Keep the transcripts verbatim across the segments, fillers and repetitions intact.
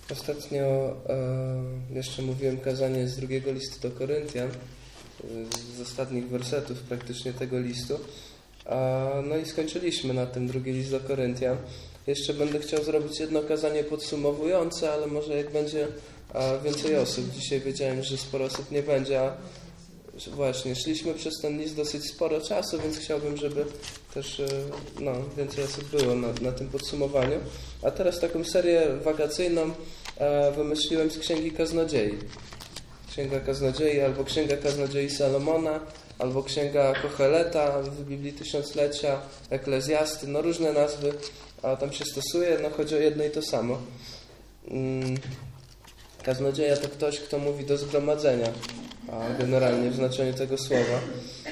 Ostatnio e, jeszcze mówiłem kazanie z drugiego listu do Koryntian, z ostatnich wersetów praktycznie tego listu. A, no i skończyliśmy na tym drugi list do Koryntian. Jeszcze będę chciał zrobić jedno kazanie podsumowujące, ale może jak będzie a, więcej osób. Dzisiaj wiedziałem, że sporo osób nie będzie, a właśnie szliśmy przez ten list dosyć sporo czasu, więc chciałbym, żeby też no, więcej osób było na, na tym podsumowaniu. A teraz taką serię wakacyjną e, wymyśliłem z Księgi Kaznodziei. Księga Kaznodziei albo Księga Kaznodziei Salomona, albo Księga Kocheleta w Biblii Tysiąclecia, Eklezjasty, no różne nazwy a tam się stosuje, no chodzi o jedno i to samo. Mm, Kaznodzieja to ktoś, kto mówi do zgromadzenia, a generalnie w znaczeniu tego słowa.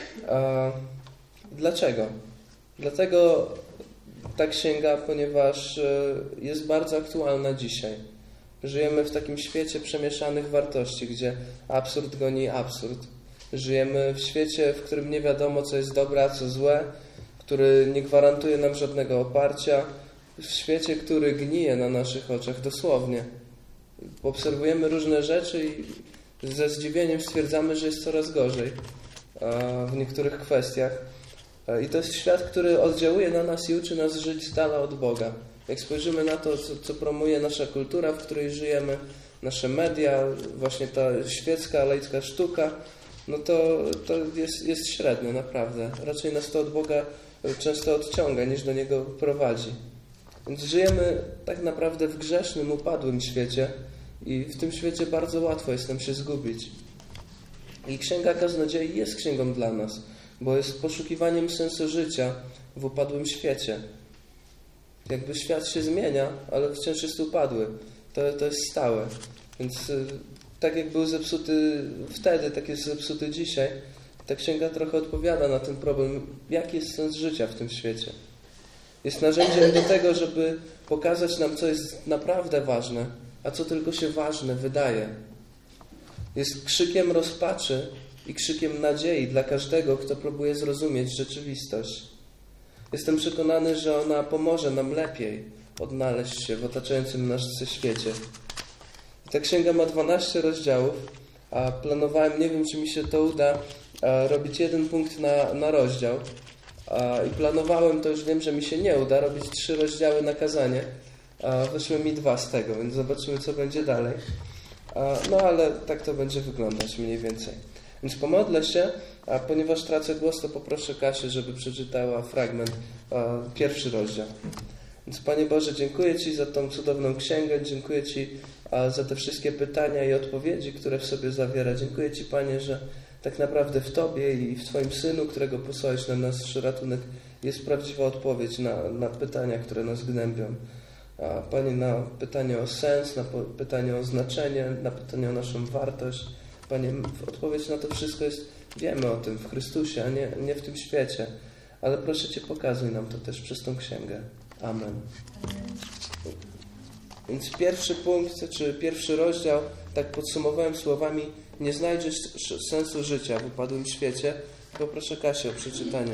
A dlaczego? Dlatego ta księga, ponieważ jest bardzo aktualna dzisiaj. Żyjemy w takim świecie przemieszanych wartości, gdzie absurd goni absurd. Żyjemy w świecie, w którym nie wiadomo, co jest dobre, a co złe, który nie gwarantuje nam żadnego oparcia. W świecie, który gnije na naszych oczach dosłownie. Obserwujemy różne rzeczy i ze zdziwieniem stwierdzamy, że jest coraz gorzej w niektórych kwestiach. I to jest świat, który oddziałuje na nas i uczy nas żyć z dala od Boga. Jak spojrzymy na to, co, co promuje nasza kultura, w której żyjemy, nasze media, właśnie ta świecka, laicka sztuka, no to, to jest, jest średnio, naprawdę. Raczej nas to od Boga często odciąga, niż do Niego prowadzi. Więc żyjemy tak naprawdę w grzesznym, upadłym świecie i w tym świecie bardzo łatwo jest nam się zgubić. I Księga Kaznodziei jest księgą dla nas, bo jest poszukiwaniem sensu życia w upadłym świecie. Jakby świat się zmienia, ale wciąż jest upadły. To, to jest stałe. Więc tak jak był zepsuty wtedy, tak jest zepsuty dzisiaj. Ta księga trochę odpowiada na ten problem, jaki jest sens życia w tym świecie. Jest narzędziem do tego, żeby pokazać nam, co jest naprawdę ważne, a co tylko się ważne wydaje. Jest krzykiem rozpaczy i krzykiem nadziei dla każdego, kto próbuje zrozumieć rzeczywistość. Jestem przekonany, że ona pomoże nam lepiej odnaleźć się w otaczającym nas świecie. Ta księga ma dwanaście rozdziałów, a planowałem, nie wiem, czy mi się to uda, robić jeden punkt na, na rozdział. I planowałem, to już wiem, że mi się nie uda, robić trzy rozdziały na kazanie. Wyszły mi dwa z tego, więc zobaczymy, co będzie dalej. No ale tak to będzie wyglądać mniej więcej. Więc pomodlę się, a ponieważ tracę głos, to poproszę Kasię, żeby przeczytała fragment, pierwszy rozdział. Więc Panie Boże, dziękuję Ci za tą cudowną księgę, dziękuję Ci za te wszystkie pytania i odpowiedzi, które w sobie zawiera. Dziękuję Ci, Panie, że tak naprawdę w Tobie i w Twoim Synu, którego posłałeś na nasz ratunek, jest prawdziwa odpowiedź na, na pytania, które nas gnębią. A Panie, na pytanie o sens, na pytanie o znaczenie, na pytanie o naszą wartość. Panie, odpowiedź na to wszystko jest, wiemy o tym w Chrystusie, a nie, nie w tym świecie. Ale proszę Cię, pokazuj nam to też przez tą księgę. Amen. Więc pierwszy punkt, czy pierwszy rozdział, tak podsumowałem słowami: nie znajdziesz sensu życia w upadłym świecie. Poproszę Kasię o przeczytanie.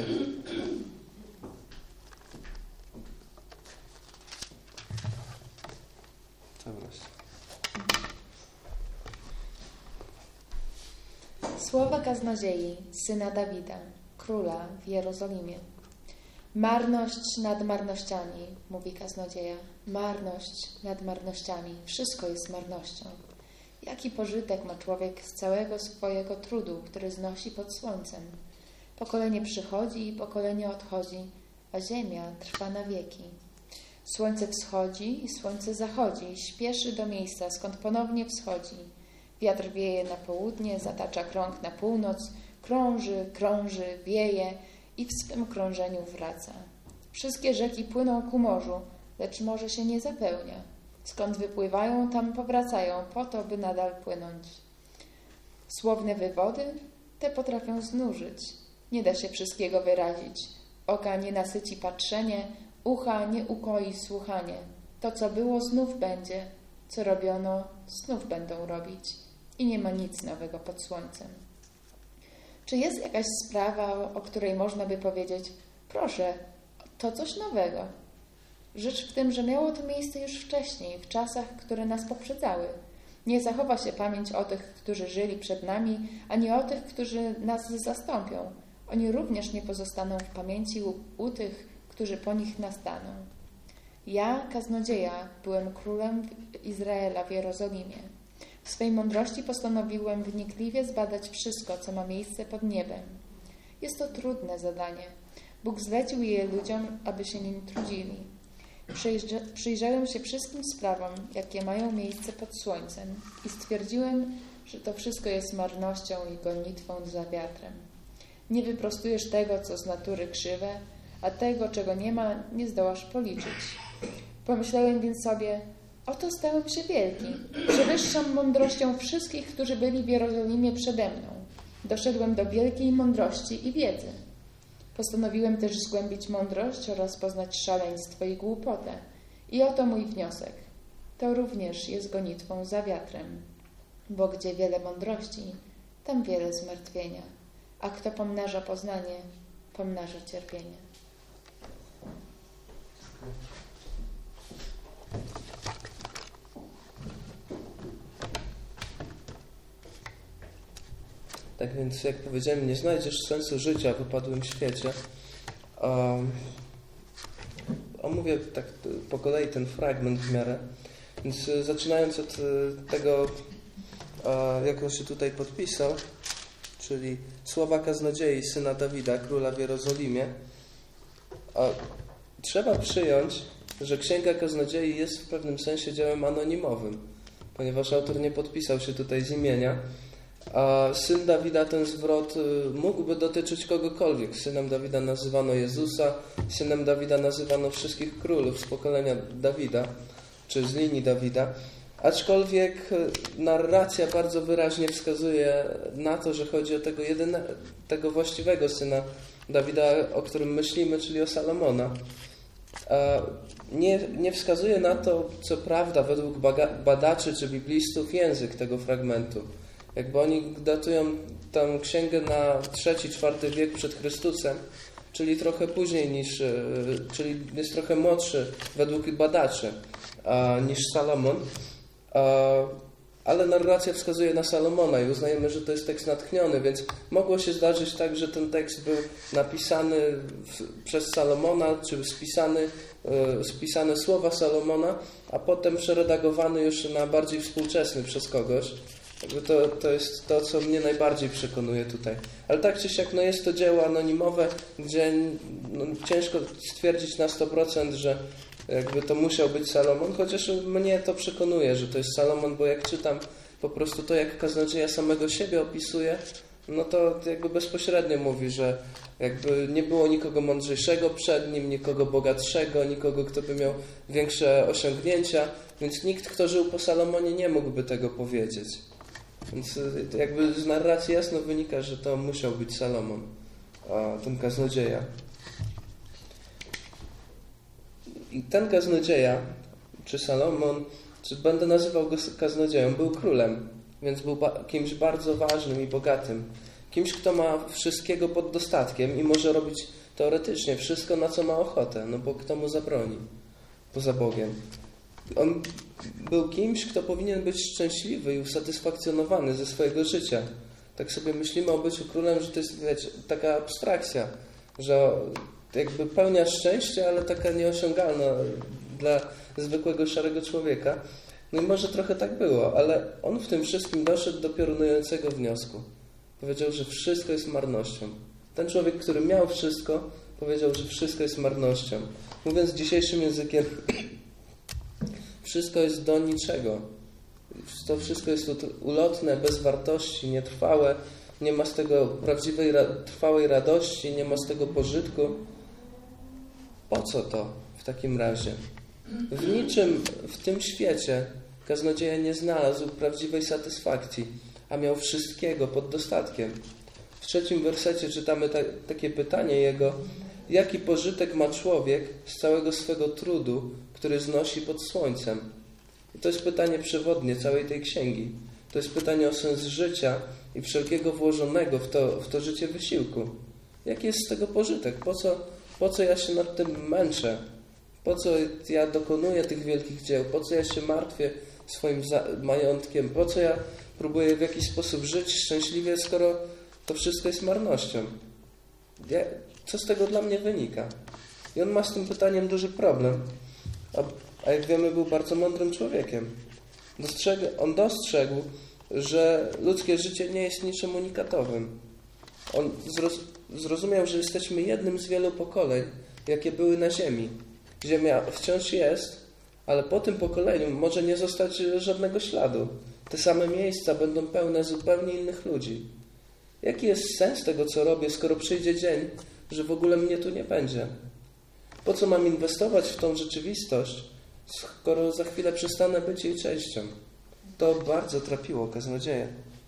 Słowa Kaznodziei, syna Dawida, króla w Jerozolimie. Marność nad marnościami, mówi Kaznodzieja. Marność nad marnościami. Wszystko jest marnością. Jaki pożytek ma człowiek z całego swojego trudu, który znosi pod słońcem? Pokolenie przychodzi i pokolenie odchodzi, a ziemia trwa na wieki. Słońce wschodzi i słońce zachodzi, śpieszy do miejsca, skąd ponownie wschodzi. Wiatr wieje na południe, zatacza krąg na północ, krąży, krąży, wieje i w swym krążeniu wraca. Wszystkie rzeki płyną ku morzu, lecz morze się nie zapełnia. Skąd wypływają, tam powracają, po to, by nadal płynąć. Słowne wywody, te potrafią znużyć. Nie da się wszystkiego wyrazić. Oka nie nasyci patrzenie, ucha nie ukoi słuchanie. To, co było, znów będzie. Co robiono, znów będą robić. I nie ma nic nowego pod słońcem. Czy jest jakaś sprawa, o której można by powiedzieć: proszę, to coś nowego? Rzecz w tym, że miało to miejsce już wcześniej, w czasach, które nas poprzedzały. Nie zachowa się pamięć o tych, którzy żyli przed nami, ani o tych, którzy nas zastąpią. Oni również nie pozostaną w pamięci u, u tych, którzy po nich nastaną. Ja, kaznodzieja, byłem królem Izraela w Jerozolimie. W swej mądrości postanowiłem wnikliwie zbadać wszystko, co ma miejsce pod niebem. Jest to trudne zadanie. Bóg zlecił je ludziom, aby się nim trudzili. Przyjrza, przyjrzałem się wszystkim sprawom, jakie mają miejsce pod słońcem i stwierdziłem, że to wszystko jest marnością i gonitwą za wiatrem. Nie wyprostujesz tego, co z natury krzywe, a tego, czego nie ma, nie zdołasz policzyć. Pomyślałem więc sobie, oto stałem się wielki, przewyższam mądrością wszystkich, którzy byli w Jerozolimie przede mną. Doszedłem do wielkiej mądrości i wiedzy. Postanowiłem też zgłębić mądrość oraz poznać szaleństwo i głupotę. I oto mój wniosek. To również jest gonitwą za wiatrem. Bo gdzie wiele mądrości, tam wiele zmartwienia. A kto pomnaża poznanie, pomnaża cierpienie. Tak więc, jak powiedziałem, nie znajdziesz sensu życia w upadłym świecie. Um, omówię tak po kolei ten fragment w miarę. Więc zaczynając od tego, jak on się tutaj podpisał, czyli słowa kaznodziei, syna Dawida, króla w Jerozolimie. Trzeba przyjąć, że Księga Kaznodziei jest w pewnym sensie dziełem anonimowym, ponieważ autor nie podpisał się tutaj z imienia. A syn Dawida, ten zwrot mógłby dotyczyć kogokolwiek. Synem Dawida nazywano Jezusa, synem Dawida nazywano wszystkich królów z pokolenia Dawida, czy z linii Dawida. Aczkolwiek narracja bardzo wyraźnie wskazuje na to, że chodzi o tego jedynego, tego właściwego syna Dawida, o którym myślimy, czyli o Salomona. Nie, nie wskazuje na to, co prawda, według badaczy czy biblistów, język tego fragmentu. Jakby oni datują tę księgę na trzeci, czwarty wiek przed Chrystusem, czyli trochę później niż, czyli jest trochę młodszy według badaczy niż Salomon. Ale narracja wskazuje na Salomona i uznajemy, że to jest tekst natchniony, więc mogło się zdarzyć tak, że ten tekst był napisany w, przez Salomona, czy spisany, e, spisane słowa Salomona, a potem przeredagowany już na bardziej współczesny przez kogoś. Jakby to, to jest to, co mnie najbardziej przekonuje tutaj. Ale tak czy siak, no jest to dzieło anonimowe, gdzie no, ciężko stwierdzić na sto procent, że jakby to musiał być Salomon, chociaż mnie to przekonuje, że to jest Salomon, bo jak czytam po prostu to, jak kaznodzieja samego siebie opisuje, no to jakby bezpośrednio mówi, że jakby nie było nikogo mądrzejszego przed nim, nikogo bogatszego, nikogo, kto by miał większe osiągnięcia, więc nikt, kto żył po Salomonie, nie mógłby tego powiedzieć. Więc jakby z narracji jasno wynika, że to musiał być Salomon, a ten kaznodzieja. I ten kaznodzieja, czy Salomon, czy będę nazywał go kaznodzieją, był królem, więc był ba- kimś bardzo ważnym i bogatym. Kimś, kto ma wszystkiego pod dostatkiem i może robić teoretycznie wszystko, na co ma ochotę, no bo kto mu zabroni poza Bogiem. On był kimś, kto powinien być szczęśliwy i usatysfakcjonowany ze swojego życia. Tak sobie myślimy o byciu królem, że to jest, wiecie, taka abstrakcja, że jakby pełnia szczęścia, ale taka nieosiągalna dla zwykłego szarego człowieka. No i może trochę tak było, ale on w tym wszystkim doszedł do piorunującego wniosku. Powiedział, że wszystko jest marnością. Ten człowiek, który miał wszystko, powiedział, że wszystko jest marnością. Mówiąc dzisiejszym językiem, wszystko jest do niczego. To wszystko jest ulotne, bez wartości, nietrwałe. Nie ma z tego prawdziwej, trwałej radości, nie ma z tego pożytku. Po co to w takim razie? W niczym w tym świecie kaznodzieja nie znalazł prawdziwej satysfakcji, a miał wszystkiego pod dostatkiem. W trzecim wersecie czytamy ta, takie pytanie jego: jaki pożytek ma człowiek z całego swego trudu, który znosi pod słońcem? I to jest pytanie przewodnie całej tej księgi. To jest pytanie o sens życia i wszelkiego włożonego w to, w to życie wysiłku. Jaki jest z tego pożytek? Po co, po co ja się nad tym męczę? Po co ja dokonuję tych wielkich dzieł? Po co ja się martwię swoim majątkiem? Po co ja próbuję w jakiś sposób żyć szczęśliwie, skoro to wszystko jest marnością? Ja, co z tego dla mnie wynika? I on ma z tym pytaniem duży problem. A, a jak wiemy, był bardzo mądrym człowiekiem. Dostrzeg, on dostrzegł, że ludzkie życie nie jest niczym unikatowym. On zroz, zrozumiał, że jesteśmy jednym z wielu pokoleń, jakie były na ziemi. Ziemia wciąż jest, ale po tym pokoleniu może nie zostać żadnego śladu. Te same miejsca będą pełne zupełnie innych ludzi. Jaki jest sens tego, co robię, skoro przyjdzie dzień, że w ogóle mnie tu nie będzie? Po co mam inwestować w tą rzeczywistość, skoro za chwilę przestanę być jej częścią? To bardzo trapiło kaznodzieję.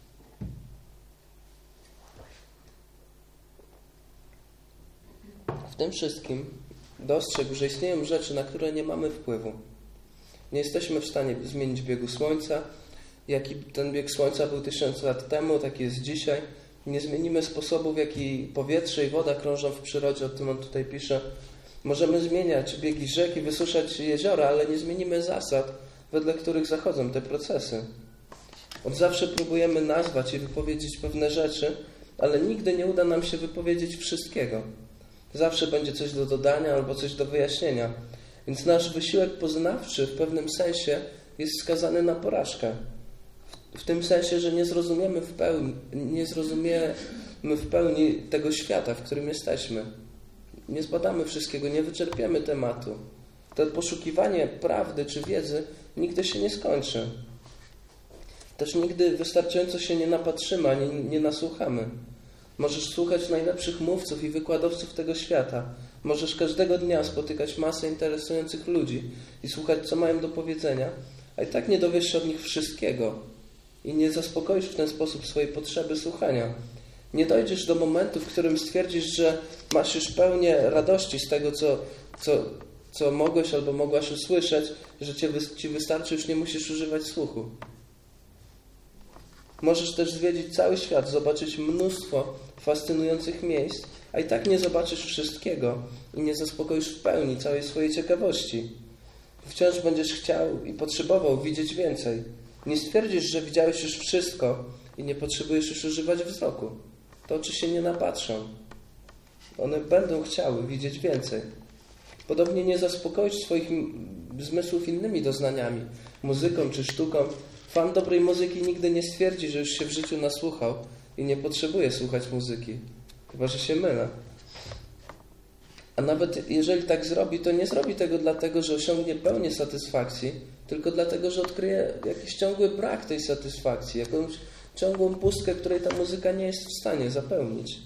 W tym wszystkim dostrzegł, że istnieją rzeczy, na które nie mamy wpływu. Nie jesteśmy w stanie zmienić biegu Słońca. Jaki ten bieg Słońca był tysiąc lat temu, taki jest dzisiaj. Nie zmienimy sposobu, w jaki powietrze i woda krążą w przyrodzie, o tym on tutaj pisze. Możemy zmieniać biegi rzek i wysuszać jeziora, ale nie zmienimy zasad, wedle których zachodzą te procesy. Od zawsze próbujemy nazwać i wypowiedzieć pewne rzeczy, ale nigdy nie uda nam się wypowiedzieć wszystkiego. Zawsze będzie coś do dodania albo coś do wyjaśnienia. Więc nasz wysiłek poznawczy w pewnym sensie jest skazany na porażkę. W, w tym sensie, że nie zrozumiemy w pełni, nie zrozumiemy w pełni tego świata, w którym jesteśmy. Nie zbadamy wszystkiego, nie wyczerpiemy tematu. To poszukiwanie prawdy czy wiedzy nigdy się nie skończy. Też nigdy wystarczająco się nie napatrzymy, ani nie nasłuchamy. Możesz słuchać najlepszych mówców i wykładowców tego świata. Możesz każdego dnia spotykać masę interesujących ludzi i słuchać, co mają do powiedzenia, a i tak nie dowiesz się od nich wszystkiego i nie zaspokoisz w ten sposób swojej potrzeby słuchania. Nie dojdziesz do momentu, w którym stwierdzisz, że masz już pełnię radości z tego, co, co, co mogłeś albo mogłaś usłyszeć, że cię, ci wystarczy, już nie musisz używać słuchu. Możesz też zwiedzić cały świat, zobaczyć mnóstwo fascynujących miejsc, a i tak nie zobaczysz wszystkiego i nie zaspokoisz w pełni całej swojej ciekawości. Wciąż będziesz chciał i potrzebował widzieć więcej. Nie stwierdzisz, że widziałeś już wszystko i nie potrzebujesz już używać wzroku. To oczy się nie napatrzą. One będą chciały widzieć więcej. Podobnie nie zaspokoisz swoich zmysłów innymi doznaniami, muzyką czy sztuką. Fan dobrej muzyki nigdy nie stwierdzi, że już się w życiu nasłuchał i nie potrzebuje słuchać muzyki. Chyba że się mylę. A nawet jeżeli tak zrobi, to nie zrobi tego dlatego, że osiągnie pełnię satysfakcji, tylko dlatego, że odkryje jakiś ciągły brak tej satysfakcji, jakąś ciągłą pustkę, której ta muzyka nie jest w stanie zapełnić.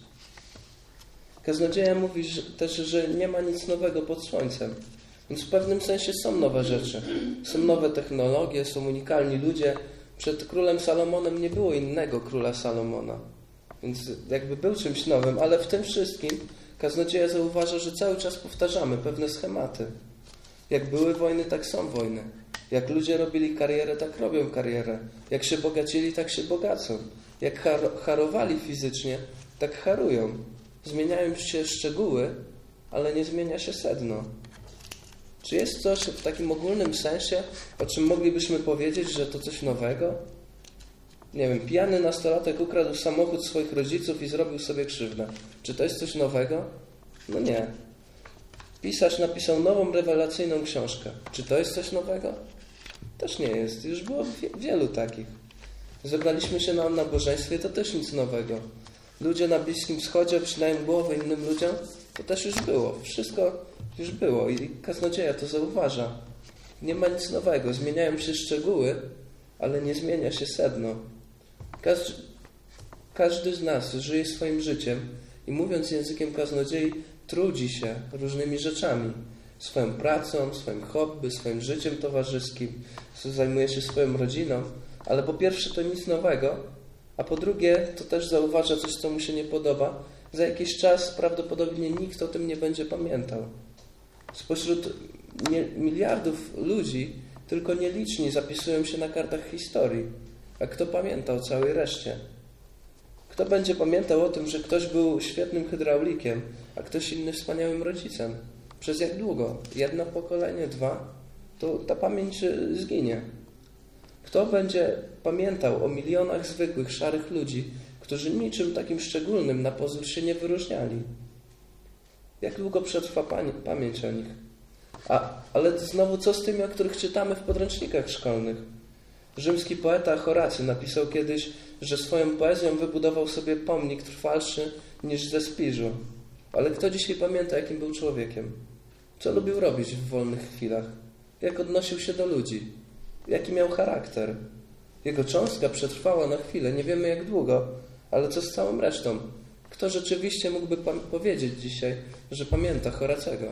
Kaznodzieja mówi że, też, że nie ma nic nowego pod słońcem. Więc w pewnym sensie są nowe rzeczy. Są nowe technologie, są unikalni ludzie. Przed królem Salomonem nie było innego króla Salomona. Więc jakby był czymś nowym, ale w tym wszystkim kaznodzieja zauważa, że cały czas powtarzamy pewne schematy. Jak były wojny, tak są wojny. Jak ludzie robili karierę, tak robią karierę. Jak się bogacili, tak się bogacą. Jak har- harowali fizycznie, tak harują. Zmieniają się szczegóły, ale nie zmienia się sedno. Czy jest coś w takim ogólnym sensie, o czym moglibyśmy powiedzieć, że to coś nowego? Nie wiem, pijany nastolatek ukradł samochód swoich rodziców i zrobił sobie krzywdę. Czy to jest coś nowego? No nie. Pisarz napisał nową, rewelacyjną książkę. Czy to jest coś nowego? Też nie jest. Już było wie- wielu takich. Zebraliśmy się na nabożeństwie, to też nic nowego. Ludzie na Bliskim Wschodzie obcinają głowę innym ludziom, to też już było. Wszystko już było i kaznodzieja to zauważa. Nie ma nic nowego. Zmieniają się szczegóły, ale nie zmienia się sedno. Każdy, każdy z nas żyje swoim życiem i mówiąc językiem kaznodziei, trudzi się różnymi rzeczami. Swoją pracą, swoim hobby, swoim życiem towarzyskim, zajmuje się swoją rodziną, ale po pierwsze to nic nowego, a po drugie to też zauważa coś, co mu się nie podoba. Za jakiś czas prawdopodobnie nikt o tym nie będzie pamiętał. Spośród miliardów ludzi tylko nieliczni zapisują się na kartach historii. A kto pamięta o całej reszcie? Kto będzie pamiętał o tym, że ktoś był świetnym hydraulikiem, a ktoś inny wspaniałym rodzicem? Przez jak długo? Jedno pokolenie, dwa? To ta pamięć zginie. Kto będzie pamiętał o milionach zwykłych, szarych ludzi, którzy niczym takim szczególnym na pozór się nie wyróżniali? Jak długo przetrwa pamięć o nich? A, ale znowu co z tymi, o których czytamy w podręcznikach szkolnych? Rzymski poeta Horacy napisał kiedyś, że swoją poezją wybudował sobie pomnik trwalszy niż ze Spiżu. Ale kto dzisiaj pamięta, jakim był człowiekiem? Co lubił robić w wolnych chwilach? Jak odnosił się do ludzi? Jaki miał charakter? Jego cząstka przetrwała na chwilę, nie wiemy jak długo, ale co z całą resztą? Kto rzeczywiście mógłby powiedzieć dzisiaj, że pamięta Horacego?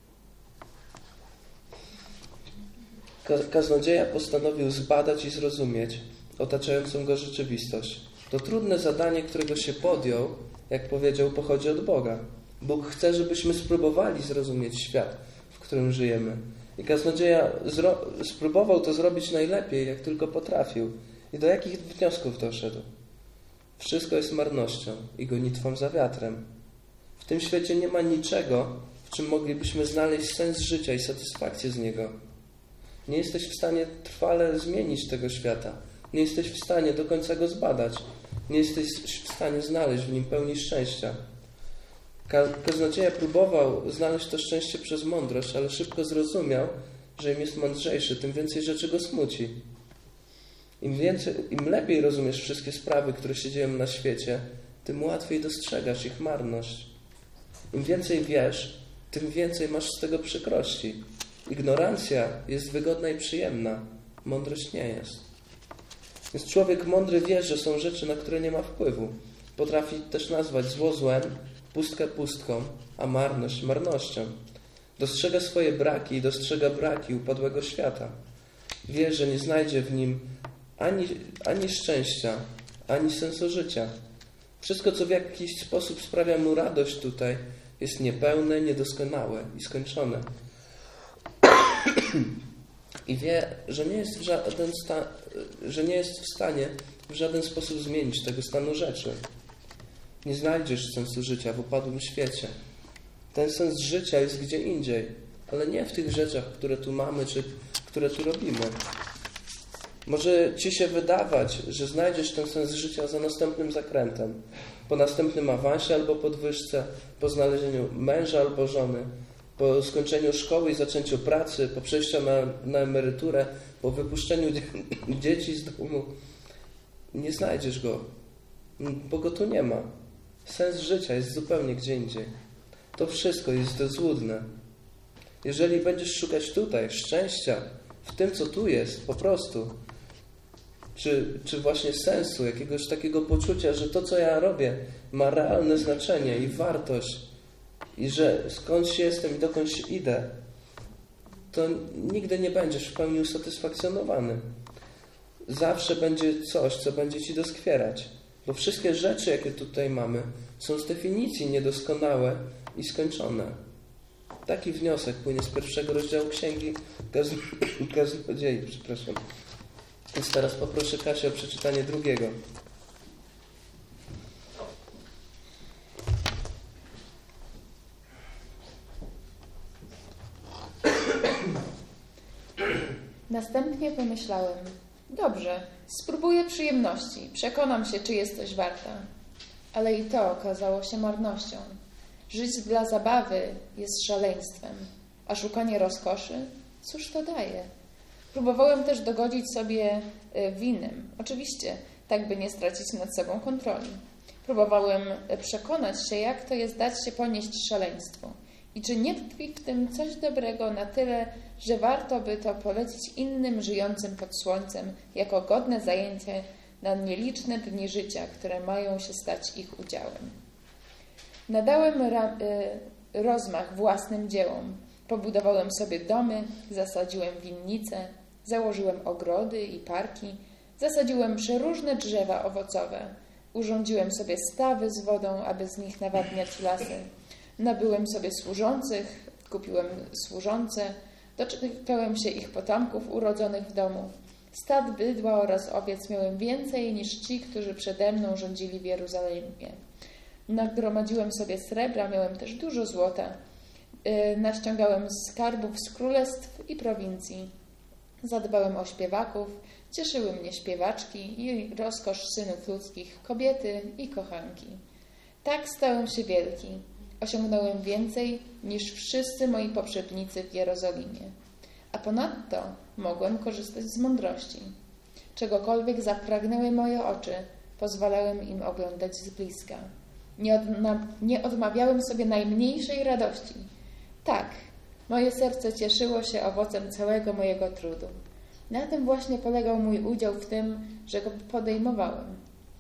Kaznodzieja postanowił zbadać i zrozumieć otaczającą go rzeczywistość. To trudne zadanie, którego się podjął, jak powiedział, pochodzi od Boga. Bóg chce, żebyśmy spróbowali zrozumieć świat, w którym żyjemy. I kaznodzieja spróbował to zrobić najlepiej, jak tylko potrafił. I do jakich wniosków doszedł? Wszystko jest marnością i gonitwą za wiatrem. W tym świecie nie ma niczego, w czym moglibyśmy znaleźć sens życia i satysfakcję z niego. Nie jesteś w stanie trwale zmienić tego świata. Nie jesteś w stanie do końca go zbadać. Nie jesteś w stanie znaleźć w nim pełni szczęścia. Kaznodzieja próbował znaleźć to szczęście przez mądrość, ale szybko zrozumiał, że im jest mądrzejszy, tym więcej rzeczy go smuci. Im, więcej, im lepiej rozumiesz wszystkie sprawy, które się dzieją na świecie, tym łatwiej dostrzegasz ich marność. Im więcej wiesz, tym więcej masz z tego przykrości. Ignorancja jest wygodna i przyjemna, mądrość nie jest. Więc człowiek mądry wie, że są rzeczy, na które nie ma wpływu. Potrafi też nazwać zło złem, pustkę pustką, a marność marnością. Dostrzega swoje braki i dostrzega braki upadłego świata. Wie, że nie znajdzie w nim ani, ani szczęścia, ani sensu życia. Wszystko, co w jakiś sposób sprawia mu radość tutaj, jest niepełne, niedoskonałe i skończone. I wie, że nie jest w żaden sta- że nie jest w stanie w żaden sposób zmienić tego stanu rzeczy. Nie znajdziesz sensu życia w upadłym świecie. Ten sens życia jest gdzie indziej, ale nie w tych rzeczach, które tu mamy, czy które tu robimy. Może ci się wydawać, że znajdziesz ten sens życia za następnym zakrętem, po następnym awansie albo podwyżce, po znalezieniu męża albo żony, po skończeniu szkoły i zaczęciu pracy, po przejściu na, na emeryturę, po wypuszczeniu dzie- dzieci z domu. Nie znajdziesz go, bo go tu nie ma. Sens życia jest zupełnie gdzie indziej. To wszystko jest złudne. Jeżeli będziesz szukać tutaj szczęścia, w tym, co tu jest, po prostu, czy, czy właśnie sensu, jakiegoś takiego poczucia, że to, co ja robię, ma realne znaczenie i wartość, i że skądś jestem i dokądś idę, to nigdy nie będziesz w pełni usatysfakcjonowany. Zawsze będzie coś, co będzie ci doskwierać. Bo wszystkie rzeczy, jakie tutaj mamy, są z definicji niedoskonałe i skończone. Taki wniosek płynie z pierwszego rozdziału Księgi Kaznodziei, przepraszam. Więc teraz poproszę Kasię o przeczytanie drugiego. Następnie pomyślałem, dobrze, spróbuję przyjemności, przekonam się, czy jest coś warta. Ale i to okazało się marnością. Żyć dla zabawy jest szaleństwem, a szukanie rozkoszy, cóż to daje? Próbowałem też dogodzić sobie winem, oczywiście, tak by nie stracić nad sobą kontroli. Próbowałem przekonać się, jak to jest dać się ponieść szaleństwu i czy nie tkwi w tym coś dobrego na tyle, że warto by to polecić innym żyjącym pod słońcem jako godne zajęcie na nieliczne dni życia, które mają się stać ich udziałem. Nadałem ra- y, rozmach własnym dziełom. Pobudowałem sobie domy, zasadziłem winnice, założyłem ogrody i parki, zasadziłem przeróżne drzewa owocowe, urządziłem sobie stawy z wodą, aby z nich nawadniać lasy. Nabyłem sobie służących, kupiłem służące, doczekałem się ich potomków urodzonych w domu. Stad bydła oraz owiec miałem więcej niż ci, którzy przede mną rządzili w Jerozolimie. Nagromadziłem sobie srebra, miałem też dużo złota. Yy, naściągałem skarbów z królestw i prowincji. Zadbałem o śpiewaków, cieszyły mnie śpiewaczki i rozkosz synów ludzkich, kobiety i kochanki. Tak stałem się wielki. Osiągnąłem więcej niż wszyscy moi poprzednicy w Jerozolimie. A ponadto mogłem korzystać z mądrości. Czegokolwiek zapragnęły moje oczy, pozwalałem im oglądać z bliska. Nie, odna- nie odmawiałem sobie najmniejszej radości. Tak, moje serce cieszyło się owocem całego mojego trudu. Na tym właśnie polegał mój udział w tym, że go podejmowałem.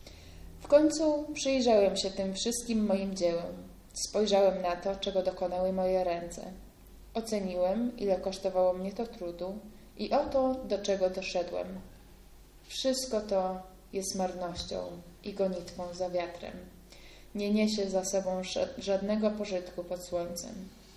W końcu przyjrzałem się tym wszystkim moim dziełem. Spojrzałem na to, czego dokonały moje ręce. Oceniłem, ile kosztowało mnie to trudu i oto, do czego doszedłem. Wszystko to jest marnością i gonitwą za wiatrem. Nie niesie za sobą żadnego pożytku pod słońcem.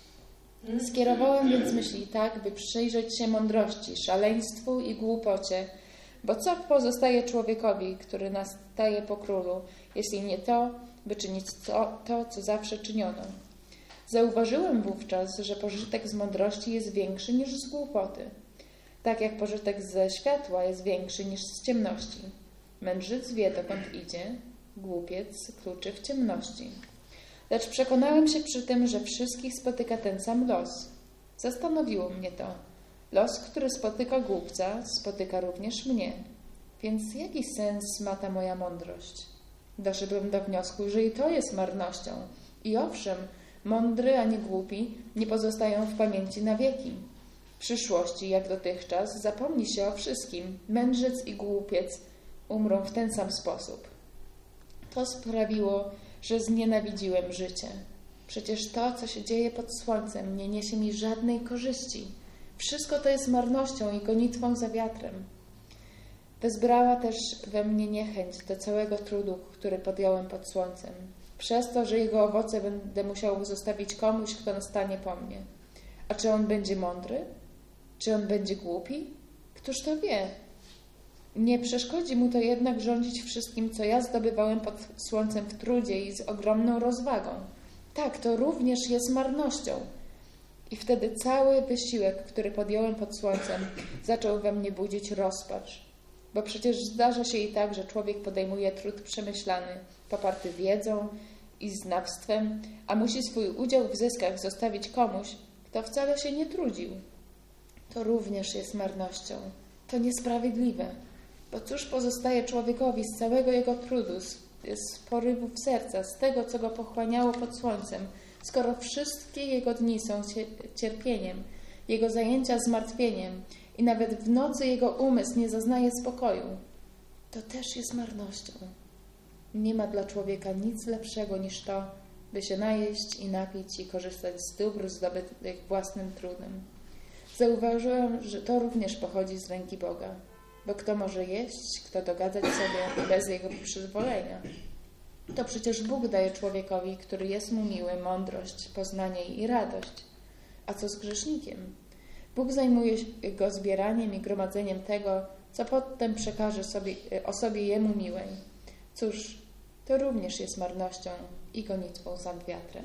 Skierowałem więc myśli tak, by przyjrzeć się mądrości, szaleństwu i głupocie, bo co pozostaje człowiekowi, który nastaje po królu, jeśli nie to, by czynić to, to, co zawsze czyniono. Zauważyłem wówczas, że pożytek z mądrości jest większy niż z głupoty, tak jak pożytek ze światła jest większy niż z ciemności. Mędrzyc wie, dokąd idzie, głupiec kluczy w ciemności. Lecz przekonałem się przy tym, że wszystkich spotyka ten sam los. Zastanowiło mnie to. Los, który spotyka głupca, spotyka również mnie. Więc jaki sens ma ta moja mądrość? Doszedłem do wniosku, że i to jest marnością. I owszem, mądry, a nie głupi nie pozostają w pamięci na wieki. W przyszłości, jak dotychczas, zapomni się o wszystkim. Mędrzec i głupiec umrą w ten sam sposób. To sprawiło, że znienawidziłem życie. Przecież to, co się dzieje pod słońcem, nie niesie mi żadnej korzyści. Wszystko to jest marnością i gonitwą za wiatrem. Wezbrała też we mnie niechęć do całego trudu, który podjąłem pod słońcem. Przez to, że jego owoce będę musiał zostawić komuś, kto nastanie po mnie. A czy on będzie mądry? Czy on będzie głupi? Któż to wie? Nie przeszkodzi mu to jednak rządzić wszystkim, co ja zdobywałem pod słońcem w trudzie i z ogromną rozwagą. Tak, to również jest marnością. I wtedy cały wysiłek, który podjąłem pod słońcem, zaczął we mnie budzić rozpacz. Bo przecież zdarza się i tak, że człowiek podejmuje trud przemyślany, poparty wiedzą i znawstwem, a musi swój udział w zyskach zostawić komuś, kto wcale się nie trudził. To również jest marnością. To niesprawiedliwe. Bo cóż pozostaje człowiekowi z całego jego trudu, z, z porywów serca, z tego, co go pochłaniało pod słońcem, skoro wszystkie jego dni są cierpieniem, jego zajęcia zmartwieniem i nawet w nocy jego umysł nie zaznaje spokoju? To też jest marnością. Nie ma dla człowieka nic lepszego niż to, by się najeść i napić i korzystać z dóbr zdobytych własnym trudem. Zauważyłem, że to również pochodzi z ręki Boga. Bo kto może jeść, kto dogadzać sobie bez jego przyzwolenia? To przecież Bóg daje człowiekowi, który jest mu miły, mądrość, poznanie i radość. A co z grzesznikiem? Bóg zajmuje go zbieraniem i gromadzeniem tego, co potem przekaże sobie, osobie jemu miłej. Cóż, to również jest marnością i gonitwą za wiatrem.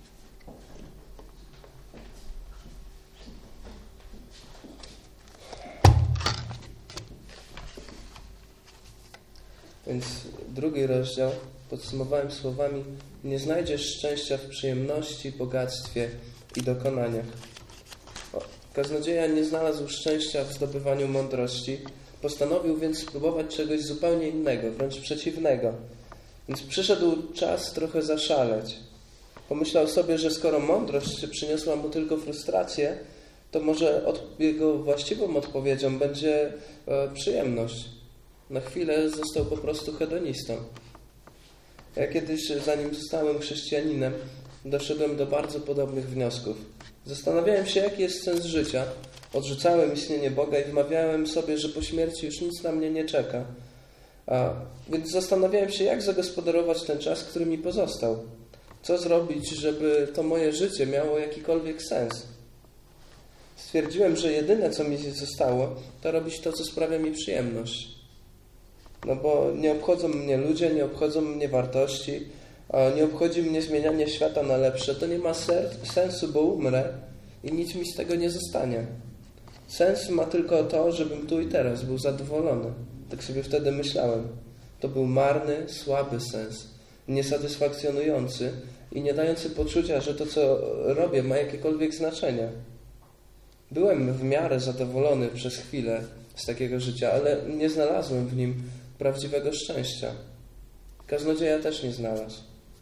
Więc drugi rozdział podsumowałem słowami: nie znajdziesz szczęścia w przyjemności, bogactwie i dokonaniach. O, kaznodzieja nie znalazł szczęścia w zdobywaniu mądrości, postanowił więc spróbować czegoś zupełnie innego, wręcz przeciwnego. Więc przyszedł czas trochę zaszaleć. Pomyślał sobie, że skoro mądrość przyniosła mu tylko frustrację, to może od, jego właściwą odpowiedzią będzie e, przyjemność. Na chwilę został po prostu hedonistą. Ja kiedyś, zanim zostałem chrześcijaninem, doszedłem do bardzo podobnych wniosków. Zastanawiałem się, jaki jest sens życia. Odrzucałem istnienie Boga i wmawiałem sobie, że po śmierci już nic na mnie nie czeka. A więc zastanawiałem się, jak zagospodarować ten czas, który mi pozostał. Co zrobić, żeby to moje życie miało jakikolwiek sens. Stwierdziłem, że jedyne, co mi zostało, to robić to, co sprawia mi przyjemność. No bo nie obchodzą mnie ludzie, nie obchodzą mnie wartości, a nie obchodzi mnie zmienianie świata na lepsze, to nie ma ser- sensu, bo umrę i nic mi z tego nie zostanie. Sens ma tylko to, żebym tu i teraz był zadowolony. Tak sobie wtedy myślałem. To był marny, słaby sens, niesatysfakcjonujący i nie dający poczucia, że to, co robię, ma jakiekolwiek znaczenie. Byłem w miarę zadowolony przez chwilę z takiego życia, ale nie znalazłem w nim prawdziwego szczęścia. Kaznodzieja też nie znalazł.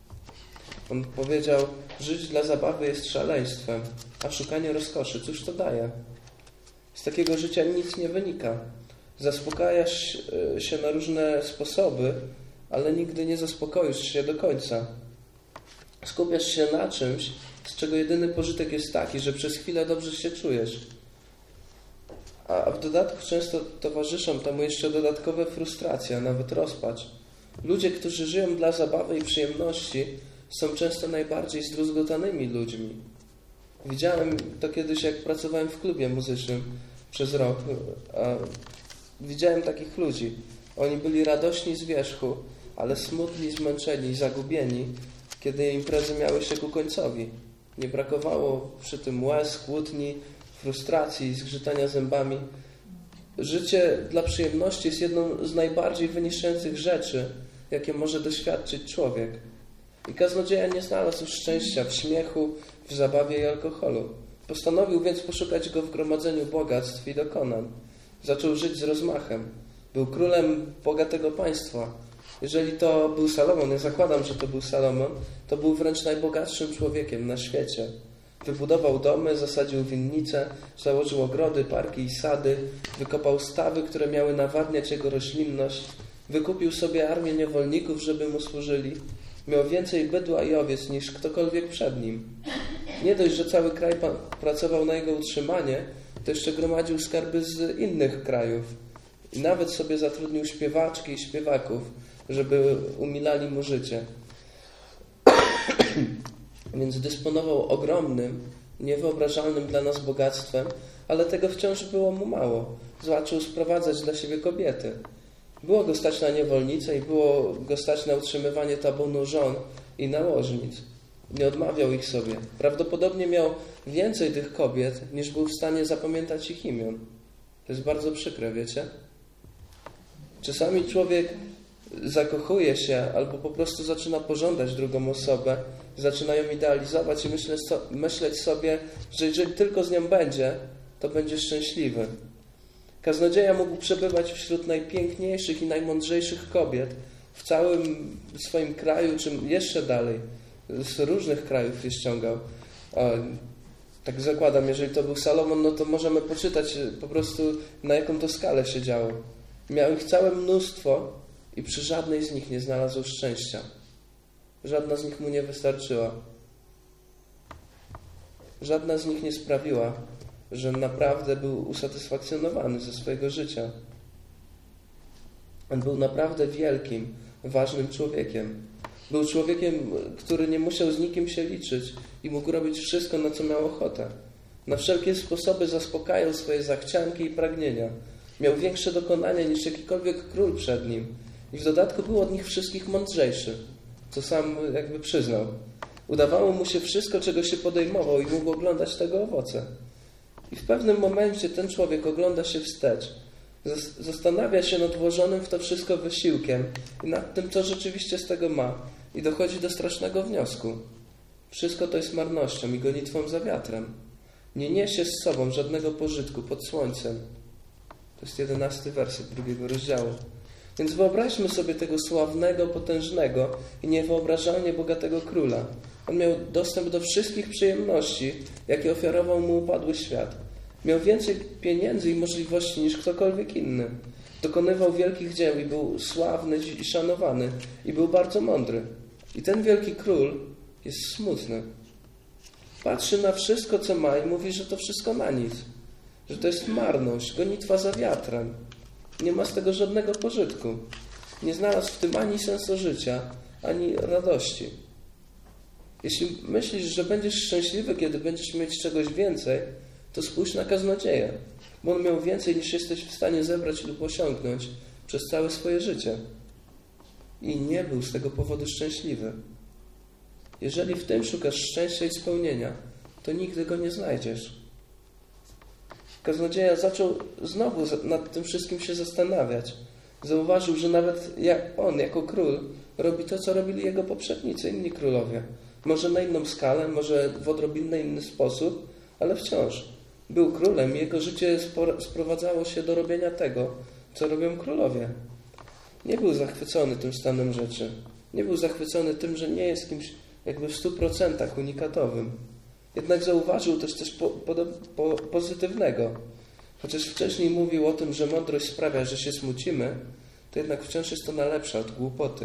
On powiedział, żyć dla zabawy jest szaleństwem, a szukanie rozkoszy, cóż to daje? Z takiego życia nic nie wynika. Zaspokajasz się na różne sposoby, ale nigdy nie zaspokoisz się do końca. Skupiasz się na czymś, z czego jedyny pożytek jest taki, że przez chwilę dobrze się czujesz. A w dodatku często towarzyszą temu jeszcze dodatkowe frustracje, a nawet rozpacz. Ludzie, którzy żyją dla zabawy i przyjemności, są często najbardziej zdruzgotanymi ludźmi. Widziałem to kiedyś, jak pracowałem w klubie muzycznym przez rok. A widziałem takich ludzi. Oni byli radośni z wierzchu, ale smutni, zmęczeni i zagubieni, kiedy imprezy miały się ku końcowi. Nie brakowało przy tym łez, kłótni, frustracji, zgrzytania zębami. Życie dla przyjemności jest jedną z najbardziej wyniszczających rzeczy, jakie może doświadczyć człowiek. I kaznodzieja nie znalazł szczęścia w śmiechu, w zabawie i alkoholu. Postanowił więc poszukać go w gromadzeniu bogactw i dokonań. Zaczął żyć z rozmachem. Był królem bogatego państwa. Jeżeli to był Salomon, ja zakładam, że to był Salomon, to był wręcz najbogatszym człowiekiem na świecie. Wybudował domy, zasadził winnice, założył ogrody, parki i sady, wykopał stawy, które miały nawadniać jego roślinność, wykupił sobie armię niewolników, żeby mu służyli. Miał więcej bydła i owiec niż ktokolwiek przed nim. Nie dość, że cały kraj pracował na jego utrzymanie, to jeszcze gromadził skarby z innych krajów. I nawet sobie zatrudnił śpiewaczki i śpiewaków, żeby umilali mu życie. Więc dysponował ogromnym, niewyobrażalnym dla nas bogactwem, ale tego wciąż było mu mało. Zaczął sprowadzać dla siebie kobiety. Było go stać na niewolnicę i było go stać na utrzymywanie tabunu żon i nałożnic. Nie odmawiał ich sobie. Prawdopodobnie miał więcej tych kobiet, niż był w stanie zapamiętać ich imion. To jest bardzo przykre, wiecie? Czasami człowiek zakochuje się albo po prostu zaczyna pożądać drugą osobę, zaczyna ją idealizować i myśleć sobie, że jeżeli tylko z nią będzie, to będzie szczęśliwy. Kaznodzieja mógł przebywać wśród najpiękniejszych i najmądrzejszych kobiet w całym swoim kraju, czy jeszcze dalej. Z różnych krajów je ściągał. Tak zakładam, jeżeli to był Salomon, no to możemy poczytać po prostu, na jaką to skalę się działo. Miał ich całe mnóstwo i przy żadnej z nich nie znalazł szczęścia. Żadna z nich mu nie wystarczyła. Żadna z nich nie sprawiła, że naprawdę był usatysfakcjonowany ze swojego życia. On był naprawdę wielkim, ważnym człowiekiem. Był człowiekiem, który nie musiał z nikim się liczyć i mógł robić wszystko, na co miał ochotę. Na wszelkie sposoby zaspokajał swoje zachcianki i pragnienia. Miał większe dokonania niż jakikolwiek król przed nim. I w dodatku był od nich wszystkich mądrzejszy, co sam jakby przyznał. Udawało mu się wszystko, czego się podejmował i mógł oglądać tego owoce. I w pewnym momencie ten człowiek ogląda się wstecz. Zastanawia się nad włożonym w to wszystko wysiłkiem i nad tym, co rzeczywiście z tego ma. I dochodzi do strasznego wniosku. Wszystko to jest marnością i gonitwą za wiatrem. Nie niesie z sobą żadnego pożytku pod słońcem. To jest jedenasty werset drugiego rozdziału. Więc wyobraźmy sobie tego sławnego, potężnego i niewyobrażalnie bogatego króla. On miał dostęp do wszystkich przyjemności, jakie ofiarował mu upadły świat. Miał więcej pieniędzy i możliwości niż ktokolwiek inny. Dokonywał wielkich dzieł i był sławny i szanowany i był bardzo mądry. I ten wielki król jest smutny. Patrzy na wszystko, co ma i mówi, że to wszystko na nic. Że to jest marność, gonitwa za wiatrem. Nie ma z tego żadnego pożytku. Nie znalazł w tym ani sensu życia, ani radości. Jeśli myślisz, że będziesz szczęśliwy, kiedy będziesz mieć czegoś więcej, to spójrz na kaznodzieję, bo on miał więcej niż jesteś w stanie zebrać lub osiągnąć przez całe swoje życie. I nie był z tego powodu szczęśliwy. Jeżeli w tym szukasz szczęścia i spełnienia, to nigdy go nie znajdziesz. Kaznodzieja zaczął znowu nad tym wszystkim się zastanawiać. Zauważył, że nawet jak on, jako król, robi to, co robili jego poprzednicy, inni królowie. Może na inną skalę, może w odrobinę inny sposób, ale wciąż. Był królem i jego życie sprowadzało się do robienia tego, co robią królowie. Nie był zachwycony tym stanem rzeczy. Nie był zachwycony tym, że nie jest kimś jakby w stu procentach unikatowym. Jednak zauważył też coś po, po, po, pozytywnego. Chociaż wcześniej mówił o tym, że mądrość sprawia, że się smucimy, to jednak wciąż jest ona lepsza od głupoty.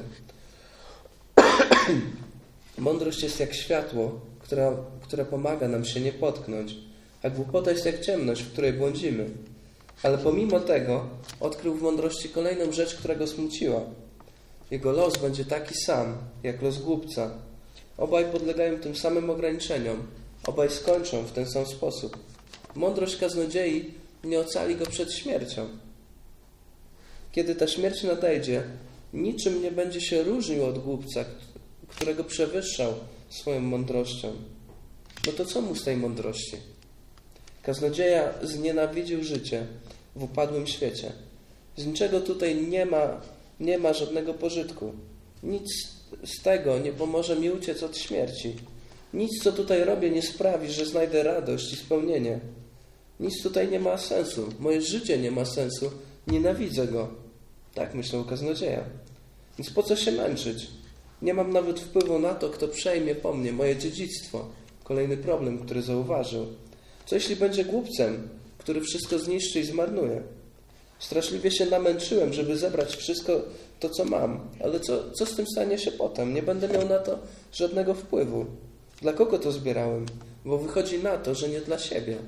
Mądrość jest jak światło, która, które pomaga nam się nie potknąć, a głupota jest jak ciemność, w której błądzimy. Ale pomimo tego odkrył w mądrości kolejną rzecz, która go smuciła. Jego los będzie taki sam, jak los głupca. Obaj podlegają tym samym ograniczeniom. Obaj skończą w ten sam sposób. Mądrość kaznodziei nie ocali go przed śmiercią. Kiedy ta śmierć nadejdzie, niczym nie będzie się różnił od głupca, którego przewyższał swoją mądrością. No to co mu z tej mądrości? Kaznodzieja znienawidził życie w upadłym świecie. Z niczego tutaj nie ma, nie ma żadnego pożytku. Nic z tego nie pomoże mi uciec od śmierci. Nic, co tutaj robię, nie sprawi, że znajdę radość i spełnienie. Nic tutaj nie ma sensu. Moje życie nie ma sensu. Nienawidzę go. Tak myślał kaznodzieja. Więc po co się męczyć? Nie mam nawet wpływu na to, kto przejmie po mnie moje dziedzictwo. Kolejny problem, który zauważył. Co jeśli będzie głupcem, który wszystko zniszczy i zmarnuje? Straszliwie się namęczyłem, żeby zebrać wszystko to, co mam. Ale co, co z tym stanie się potem? Nie będę miał na to żadnego wpływu. Dla kogo to zbierałem? Bo wychodzi na to, że nie dla siebie.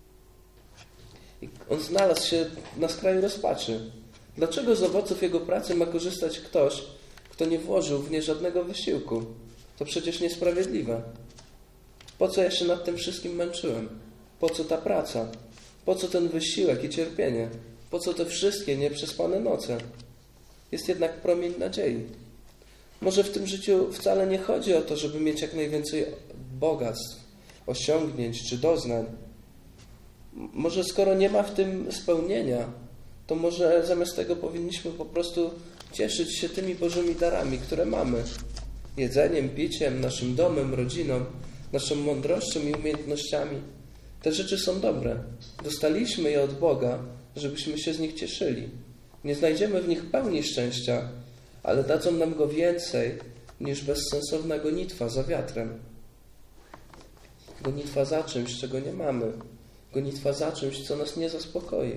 I on znalazł się na skraju rozpaczy. Dlaczego z owoców jego pracy ma korzystać ktoś, kto nie włożył w nie żadnego wysiłku? To przecież niesprawiedliwe. Po co ja się nad tym wszystkim męczyłem? Po co ta praca? Po co ten wysiłek i cierpienie? Po co te wszystkie nieprzespane noce? Jest jednak promień nadziei. Może w tym życiu wcale nie chodzi o to, żeby mieć jak najwięcej bogactw, osiągnięć czy doznań. Może skoro nie ma w tym spełnienia, to może zamiast tego powinniśmy po prostu cieszyć się tymi Bożymi darami, które mamy. Jedzeniem, piciem, naszym domem, rodziną, naszą mądrością i umiejętnościami. Te rzeczy są dobre. Dostaliśmy je od Boga, żebyśmy się z nich cieszyli. Nie znajdziemy w nich pełni szczęścia, ale dadzą nam go więcej niż bezsensowna gonitwa za wiatrem. Gonitwa za czymś, czego nie mamy. Gonitwa za czymś, co nas nie zaspokoi.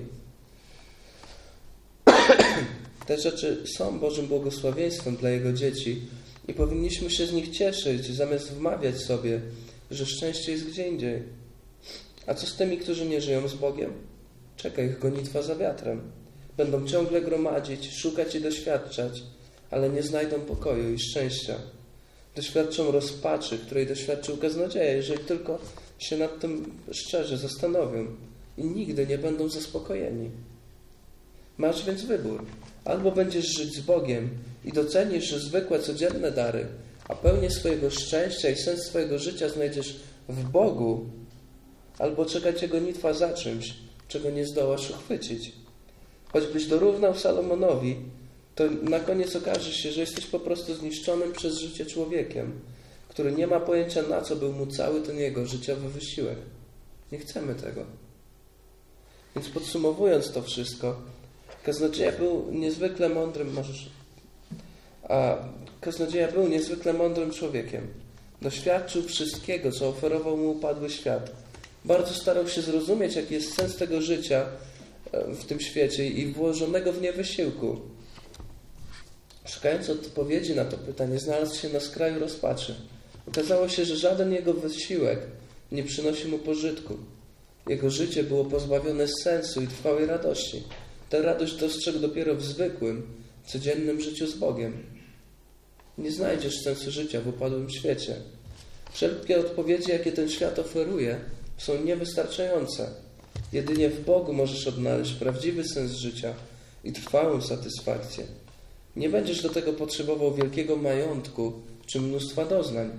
Te rzeczy są Bożym błogosławieństwem dla Jego dzieci i powinniśmy się z nich cieszyć, zamiast wmawiać sobie, że szczęście jest gdzie indziej. A co z tymi, którzy nie żyją z Bogiem? Czeka ich gonitwa za wiatrem. Będą ciągle gromadzić, szukać i doświadczać, ale nie znajdą pokoju i szczęścia. Doświadczą rozpaczy, której doświadczył kaznodzieja, jeżeli tylko się nad tym szczerze zastanowią i nigdy nie będą zaspokojeni. Masz więc wybór. Albo będziesz żyć z Bogiem i docenisz zwykłe, codzienne dary, a pełnię swojego szczęścia i sens swojego życia znajdziesz w Bogu, albo czeka cię gonitwa za czymś, czego nie zdołasz uchwycić. Choćbyś dorównał Salomonowi, to na koniec okaże się, że jesteś po prostu zniszczonym przez życie człowiekiem, który nie ma pojęcia, na co był mu cały ten jego życiowy wysiłek. Nie chcemy tego. Więc podsumowując to wszystko, kaznodzieja był niezwykle mądrym, możesz, a kaznodzieja był niezwykle mądrym człowiekiem. Doświadczył wszystkiego, co oferował mu upadły świat. Bardzo starał się zrozumieć, jaki jest sens tego życia w tym świecie i włożonego w nie wysiłku. Szukając odpowiedzi na to pytanie, znalazł się na skraju rozpaczy. Okazało się, że żaden jego wysiłek nie przynosi mu pożytku. Jego życie było pozbawione sensu i trwałej radości. Tę radość dostrzegł dopiero w zwykłym, codziennym życiu z Bogiem. Nie znajdziesz sensu życia w upadłym świecie. Wszelkie odpowiedzi, jakie ten świat oferuje, są niewystarczające. Jedynie w Bogu możesz odnaleźć prawdziwy sens życia i trwałą satysfakcję. Nie będziesz do tego potrzebował wielkiego majątku czy mnóstwa doznań.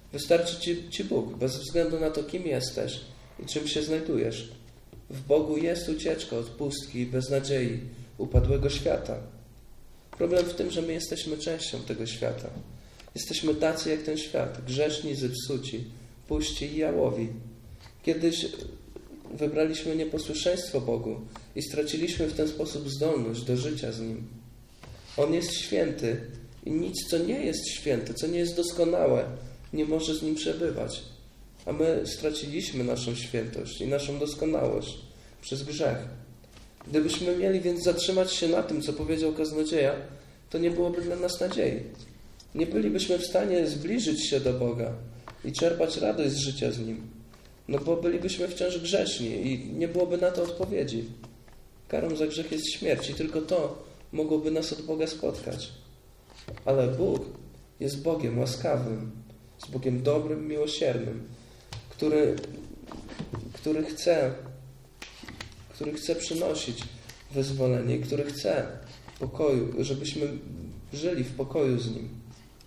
Wystarczy Ci, Ci Bóg, bez względu na to, kim jesteś i czym się znajdujesz. W Bogu jest ucieczka od pustki i beznadziei upadłego świata. Problem w tym, że my jesteśmy częścią tego świata. Jesteśmy tacy jak ten świat, grzeszni, zepsuci, puści i jałowi. Kiedyś wybraliśmy nieposłuszeństwo Bogu i straciliśmy w ten sposób zdolność do życia z Nim. On jest święty i nic, co nie jest święte, co nie jest doskonałe, nie może z Nim przebywać. A my straciliśmy naszą świętość i naszą doskonałość przez grzech. Gdybyśmy mieli więc zatrzymać się na tym, co powiedział kaznodzieja, to nie byłoby dla nas nadziei. Nie bylibyśmy w stanie zbliżyć się do Boga i czerpać radość z życia z Nim. No bo bylibyśmy wciąż grzeszni i nie byłoby na to odpowiedzi. Karą za grzech jest śmierć i tylko to mogłoby nas od Boga spotkać. Ale Bóg jest Bogiem łaskawym, jest Bogiem dobrym, miłosiernym, który, który chce, który chce przynosić wyzwolenie i który chce pokoju, żebyśmy żyli w pokoju z Nim.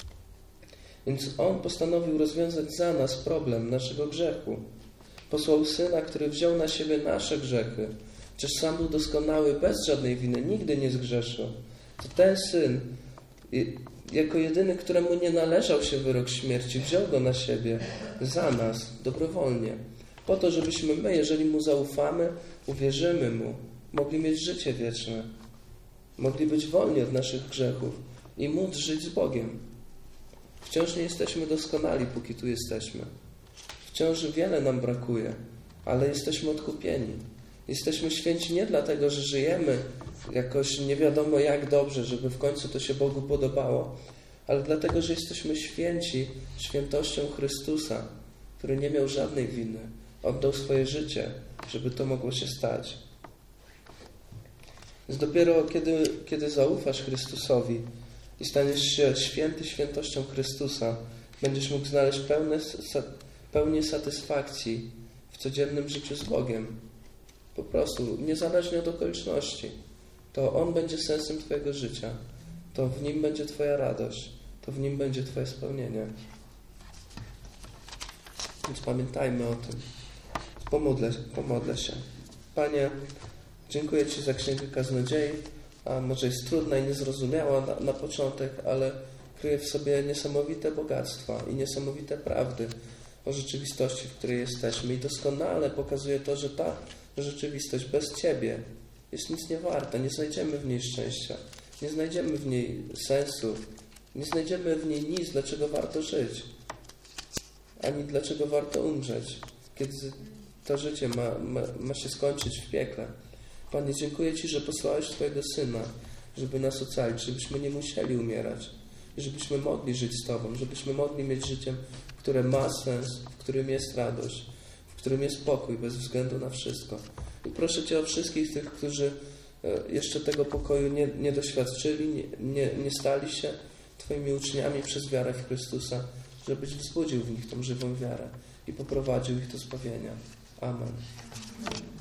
Więc On postanowił rozwiązać za nas problem naszego grzechu. Posłał Syna, który wziął na siebie nasze grzechy. Przecież Sam był doskonały, bez żadnej winy, nigdy nie zgrzeszył. To ten Syn, jako jedyny, któremu nie należał się wyrok śmierci, wziął go na siebie za nas, dobrowolnie. Po to, żebyśmy my, jeżeli Mu zaufamy, uwierzymy Mu, mogli mieć życie wieczne. Mogli być wolni od naszych grzechów i móc żyć z Bogiem. Wciąż nie jesteśmy doskonali, póki tu jesteśmy. Wciąż wiele nam brakuje, ale jesteśmy odkupieni. Jesteśmy święci nie dlatego, że żyjemy jakoś nie wiadomo jak dobrze, żeby w końcu to się Bogu podobało, ale dlatego, że jesteśmy święci świętością Chrystusa, który nie miał żadnej winy. Oddał swoje życie, żeby to mogło się stać. Więc dopiero kiedy, kiedy zaufasz Chrystusowi i staniesz się święty świętością Chrystusa, będziesz mógł znaleźć pełne, pełnię satysfakcji w codziennym życiu z Bogiem. Po prostu, niezależnie od okoliczności. To On będzie sensem Twojego życia. To w Nim będzie Twoja radość. To w Nim będzie Twoje spełnienie. Więc pamiętajmy o tym. Pomodlę, pomodlę się. Panie, dziękuję Ci za Księgę Kaznodziei. A może jest trudna i niezrozumiała na, na początek, ale kryje w sobie niesamowite bogactwa i niesamowite prawdy o rzeczywistości, w której jesteśmy. I doskonale pokazuje to, że ta rzeczywistość bez Ciebie jest nic nie warta. Nie znajdziemy w niej szczęścia. Nie znajdziemy w niej sensu. Nie znajdziemy w niej nic, dlaczego warto żyć. Ani dlaczego warto umrzeć, kiedy to życie ma, ma, ma się skończyć w piekle. Panie, dziękuję Ci, że posłałeś Twojego Syna, żeby nas ocalić, żebyśmy nie musieli umierać i żebyśmy mogli żyć z Tobą, żebyśmy mogli mieć życiem, które ma sens, w którym jest radość, w którym jest pokój bez względu na wszystko. I proszę Cię o wszystkich tych, którzy jeszcze tego pokoju nie, nie doświadczyli, nie, nie, nie stali się Twoimi uczniami przez wiarę w Chrystusa, żebyś wzbudził w nich tą żywą wiarę i poprowadził ich do zbawienia. Amen.